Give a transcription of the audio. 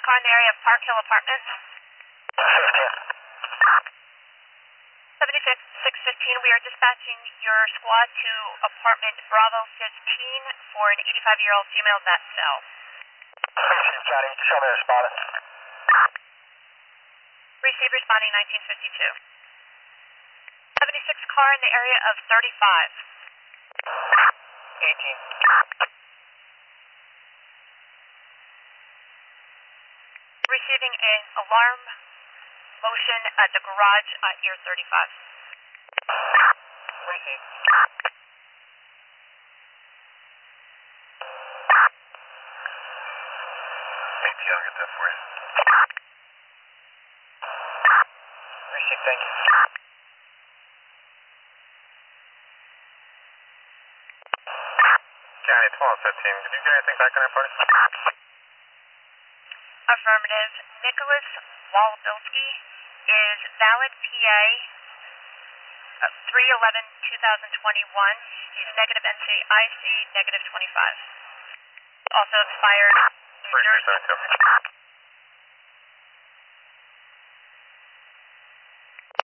car in the area of Park Hill Apartments. 7615, we are dispatching your squad to apartment Bravo 15 for an 85-year-old female vet cell. Johnny, show me the respondent. Receive responding 1952. 76 car in the area of 35. 18. Receiving an alarm motion at the garage at ear 35. Receive. I'll get that for you. Receive, thank you. Johnny, 1215, did you get anything back on that party? Affirmative. Nicholas Walbilski is valid PA 3/11/2021. He's negative NCIC, negative 25. Also expired New Jersey.